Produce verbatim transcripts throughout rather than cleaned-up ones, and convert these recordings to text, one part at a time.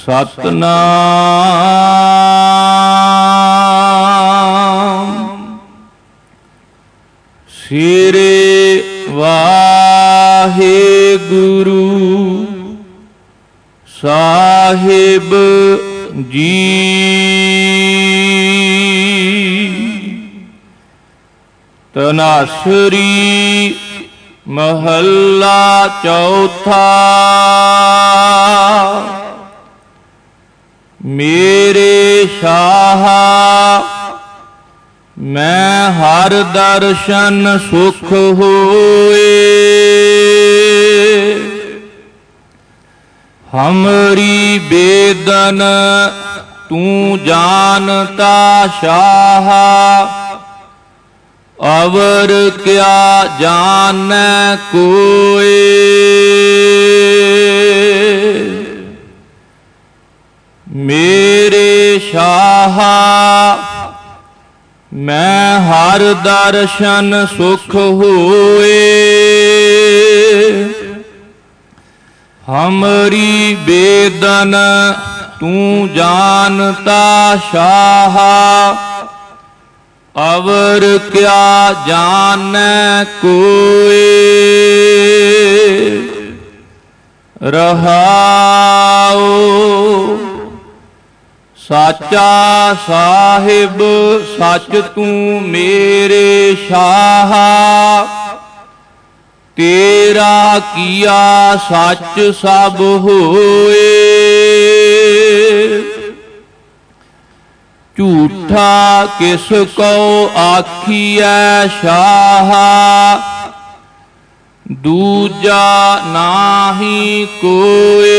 ਸਤਨਾਮ। ਸ੍ਰੀ ਵਾਹਿਗੁਰੂ ਸਾਹਿਬ ਜੀ। ਤਨਾਸਰੀ ਮਹੱਲਾ ਚੌਥਾ। ਮੇਰੇ ਸ਼ਾਹ ਮੈਂ ਹਰ ਦਰਸ਼ਨ ਸੁਖ ਹੋਏ। ਹਮਰੀ ਬੇਦਨ ਤੂੰ ਜਾਨਤਾ ਸ਼ਾਹ। ਅਵਰ ਕਿਆ ਜਾਨੈ ਕੋਇ। ਮੇਰੇ ਸ਼ਾਹ ਮੈਂ ਹਰ ਦਰਸ਼ਨ ਸੁਖ ਹੋਏ। ਹਮਰੀ ਬੇਦਨ ਤੂੰ ਜਾਨਤਾ ਸ਼ਾਹ। ਅਵਰ ਕਿਆ ਜਾਨੈ ਕੋਇ। ਰਹਾਉ ਸਾਚਾ ਸਾਹਿਬ ਸੱਚ ਤੂੰ ਮੇਰੇ ਸ਼ਾਹ। ਤੇਰਾ ਕੀਆ ਸੱਚ ਸਭ ਹੋਏ। ਝੂਠਾ ਕਿਸ ਕੋ ਆਖੀਐ ਸ਼ਾਹ। ਦੂਜਾ ਨਾਹੀ ਕੋਇ।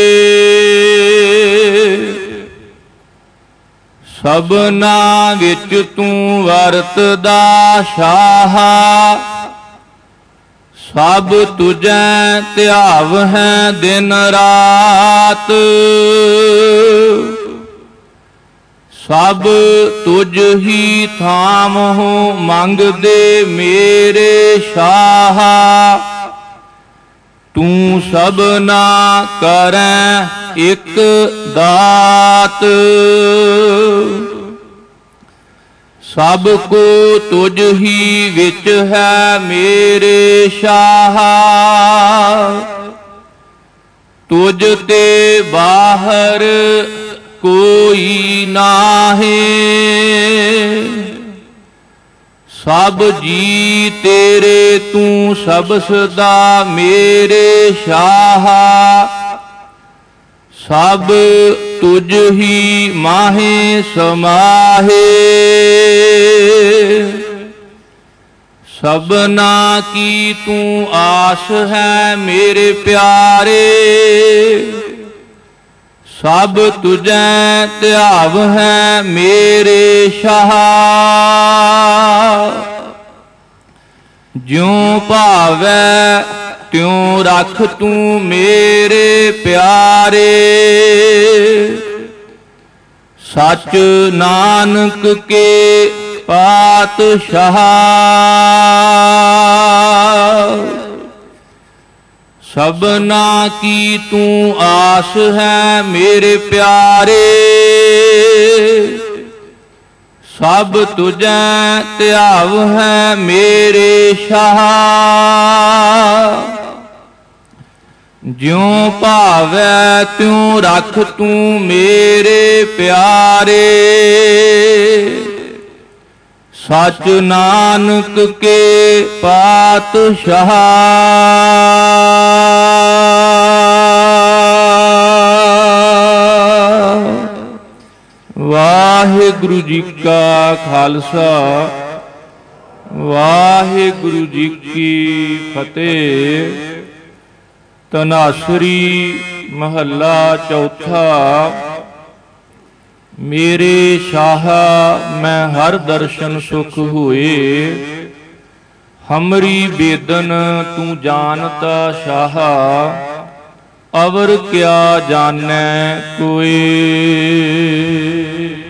ਸਭਨਾ ਵਿੱਚ ਤੂੰ ਵਰਤਦਾ ਸ਼ਾਹ। ਸਭ ਤੁਝੈ ਧਿਆਵ ਹੈ ਦਿਨ ਰਾਤ। ਸਭ ਤੁਝ ਹੀ ਥਾਮਹੁ ਮੰਗਦੇ ਮੇਰੇ ਸ਼ਾਹ। ਤੂੰ ਸਭਨਾ ਕਰੈ ਇਕ ਦਾਤ। ਸਭ ਕੋ ਤੁਝ ਹੀ ਵਿੱਚ ਹੈ ਮੇਰੇ ਸ਼ਾਹ। ਤੁਝ ਤੇ ਬਾਹਰ ਕੋਈ ਨਾਹੀਂ। ਸਭ ਜੀ ਤੇਰੇ ਤੂੰ ਸਭ ਸਦਾ ਮੇਰੇ ਸ਼ਾਹ। ਸਭ ਤੁਝ ਹੀ ਮਾਹੇ ਸਮਾਹੇ। ਸਭਨਾ ਕੀ ਤੂੰ ਆਸ ਹੈ ਮੇਰੇ ਪਿਆਰੇ। ਸਭ ਤੁਝੈ ਧਿਆਵ ਹੈ ਮੇਰੇ ਸ਼ਾਹ। ਜਿਉ ਭਾਵੈ ਤਿਉ ਰਖ ਤੂੰ ਮੇਰੇ ਪਿਆਰੇ। ਸੱਚ ਨਾਨਕ ਕੇ ਪਾਤਸ਼ਾਹ। ਸਭਨਾ ਕੀ ਤੂੰ ਆਸ ਹੈ ਮੇਰੇ ਪਿਆਰੇ। ਸਭ ਤੁਝੈ ਧਿਆਵ ਹੈ ਮੇਰੇ ਸ਼ਾਹ। ਜਿਉ ਭਾਵੈ ਤਿਉ ਰਖ ਤੂੰ ਮੇਰੇ ਪਿਆਰੇ। ਸੱਚ ਨਾਨਕ ਕੇ ਪਾਤਸ਼ਾਹ। ਵਾਹਿਗੁਰੂ ਜੀ ਕਾ ਖਾਲਸਾ ਵਾਹਿਗੁਰੂ ਜੀ ਕੀ ਫਤਿਹ। ਤਨਾਸਰੀ ਮਹੱਲਾ ਚੌਥਾ। ਮੇਰੇ ਸ਼ਾਹ ਮੈਂ ਹਰ ਦਰਸ਼ਨ ਸੁਖ ਹੋਏ। ਹਮਰੀ ਬੇਦਨ ਤੂੰ ਜਾਨਤਾ ਸ਼ਾਹ। ਅਵਰ ਕਿਆ ਜਾਨੈ ਕੋਇ।